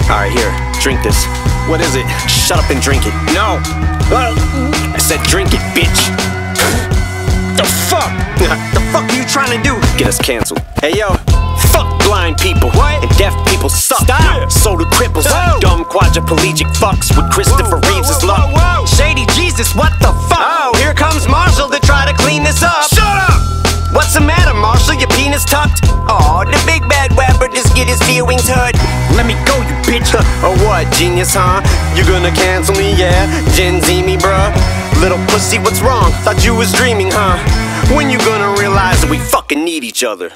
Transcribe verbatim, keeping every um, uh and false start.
Alright, here, drink this. What is it? Shut up and drink it. No! I said drink it, bitch! The fuck? The fuck are you trying to do? Get us canceled. Hey yo, fuck blind people. What? And deaf people suck. Stop! Yeah. So do cripples. Whoa. Dumb quadriplegic fucks with Christopher whoa, whoa, Reeves' whoa, luck. Whoa, whoa. Shady Jesus, what the fuck? Oh, here comes Marshall to try to clean this up. Shut up! What's the matter, Marshall? Your penis tucked? Oh, the big bad rapper just get his feelings hurt. Let me go, you bitch. Or what, genius, huh? You gonna cancel me, yeah? Gen Z me, bruh? Little pussy, what's wrong? Thought you was dreaming, huh? When you gonna realize that we fucking need each other?